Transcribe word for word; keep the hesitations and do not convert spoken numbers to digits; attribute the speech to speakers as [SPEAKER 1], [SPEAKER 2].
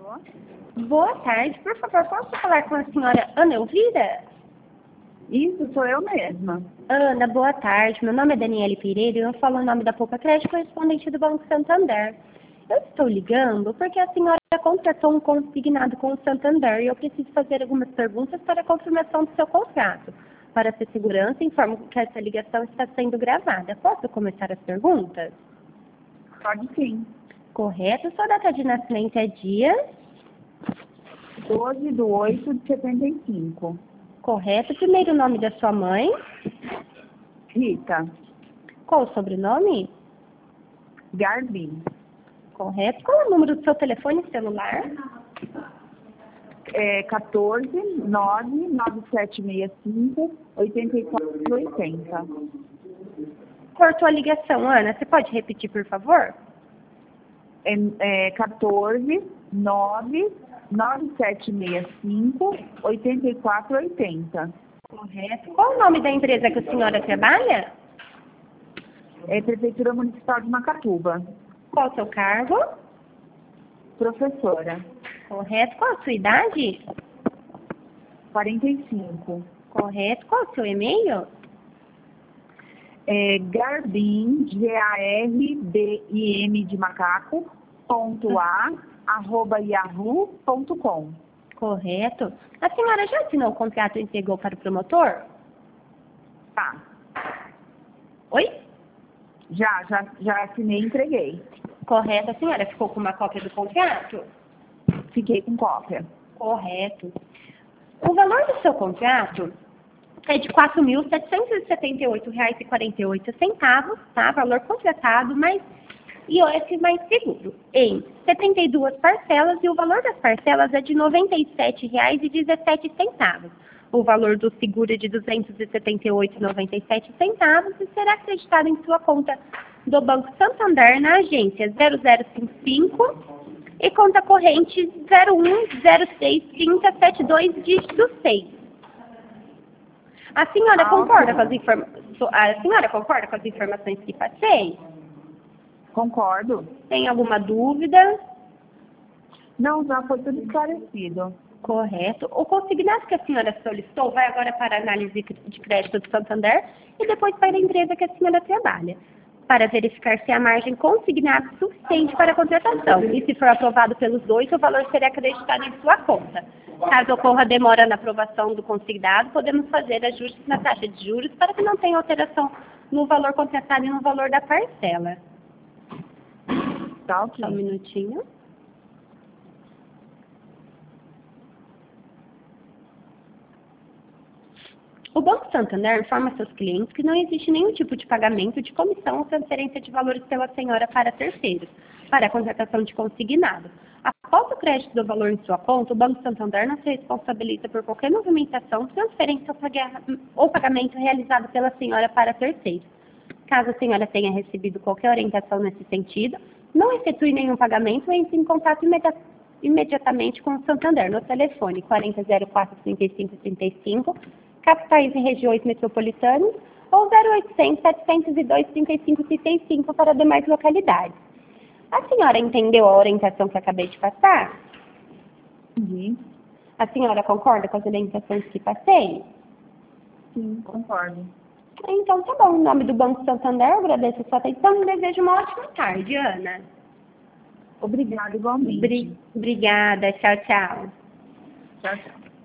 [SPEAKER 1] Alô?
[SPEAKER 2] Boa tarde, por favor, posso falar com a senhora Ana Elvira?
[SPEAKER 1] Isso, sou eu mesma.
[SPEAKER 2] Ana, boa tarde. Meu nome é Daniele Pereira e eu falo em nome da Poupa Crédito, correspondente do Banco Santander. Eu estou ligando porque a senhora contratou um consignado com o Santander e eu preciso fazer algumas perguntas para a confirmação do seu contrato. Para ter segurança, informo que essa ligação está sendo gravada. Posso começar as perguntas?
[SPEAKER 1] Pode sim.
[SPEAKER 2] Correto. Sua data de nascimento é dia?
[SPEAKER 1] doze de oito de setenta e cinco.
[SPEAKER 2] Correto. Primeiro nome da sua mãe?
[SPEAKER 1] Rita.
[SPEAKER 2] Qual o sobrenome?
[SPEAKER 1] Garbi.
[SPEAKER 2] Correto. Qual é o número do seu telefone celular?
[SPEAKER 1] É quatorze, nove, nove sete seis cinco, oito quatro oito zero.
[SPEAKER 2] Cortou a ligação, Ana. Você pode repetir, por favor?
[SPEAKER 1] É, é quatorze, nove, nove sete seis cinco, oito quatro oito zero.
[SPEAKER 2] Correto. Qual o nome da empresa que a senhora trabalha?
[SPEAKER 1] É Prefeitura Municipal de Macatuba.
[SPEAKER 2] Qual o seu cargo?
[SPEAKER 1] Professora.
[SPEAKER 2] Correto. Qual a sua idade?
[SPEAKER 1] quarenta e cinco.
[SPEAKER 2] Correto. Qual o seu e-mail?
[SPEAKER 1] É Garbim, G A R B I M de macaco, ponto A, arroba yahoo ponto com.
[SPEAKER 2] Correto. A senhora já assinou o contrato e entregou para o promotor?
[SPEAKER 1] Tá.
[SPEAKER 2] Oi?
[SPEAKER 1] Já, já, já assinei e entreguei.
[SPEAKER 2] Correto. A senhora ficou com uma cópia do contrato?
[SPEAKER 1] Fiquei com cópia.
[SPEAKER 2] Correto. O valor do seu contrato é de quatro mil setecentos e setenta e oito reais e quarenta e oito centavos, tá? Valor contratado, mais I O F mais seguro, em setenta e duas parcelas, e o valor das parcelas é de noventa e sete reais e dezessete centavos. O valor do seguro é de duzentos e setenta e oito reais e noventa e sete centavos e será acreditado em sua conta do Banco Santander na agência zero zero cinco cinco e conta corrente zero um zero seis três zero sete dois dígito seis. A senhora
[SPEAKER 1] Ah,
[SPEAKER 2] concorda
[SPEAKER 1] ok.
[SPEAKER 2] com as informa... A senhora concorda com as informações que passei?
[SPEAKER 1] Concordo.
[SPEAKER 2] Tem alguma dúvida?
[SPEAKER 1] Não, já foi tudo esclarecido.
[SPEAKER 2] Correto. O consignado que a senhora solicitou vai agora para a análise de crédito do Santander e depois para a empresa que a senhora trabalha, para verificar se há margem consignada suficiente para a contratação. E se for aprovado pelos dois, o valor será acreditado em sua conta. Caso ocorra demora na aprovação do consignado, podemos fazer ajustes na taxa de juros para que não tenha alteração no valor contratado e no valor da parcela.
[SPEAKER 1] Tá, ok.
[SPEAKER 2] Só um minutinho. O Banco Santander informa seus clientes que não existe nenhum tipo de pagamento de comissão ou transferência de valores pela senhora para terceiros, para a contratação de consignado. Após o crédito do valor em sua conta, o Banco Santander não se responsabiliza por qualquer movimentação, transferência ou pagamento realizado pela senhora para terceiros. Caso a senhora tenha recebido qualquer orientação nesse sentido, não efetue nenhum pagamento e entre em contato imedi imediatamente com o Santander no telefone quarenta zero quatro trinta e cinco trinta e cinco, capitais e regiões metropolitanas, ou zero oitocentos, setecentos e dois, trinta e cinco, trinta e cinco para demais localidades. A senhora entendeu a orientação que acabei de passar?
[SPEAKER 1] Entendi.
[SPEAKER 2] A senhora concorda com as orientações que passei?
[SPEAKER 1] Sim, concordo.
[SPEAKER 2] Então tá bom. Em nome do Banco Santander, eu agradeço a sua atenção e desejo uma ótima tarde, Ana.
[SPEAKER 1] Obrigada, igualmente.
[SPEAKER 2] Bri- Obrigada. Tchau, tchau.
[SPEAKER 1] Tchau, tchau.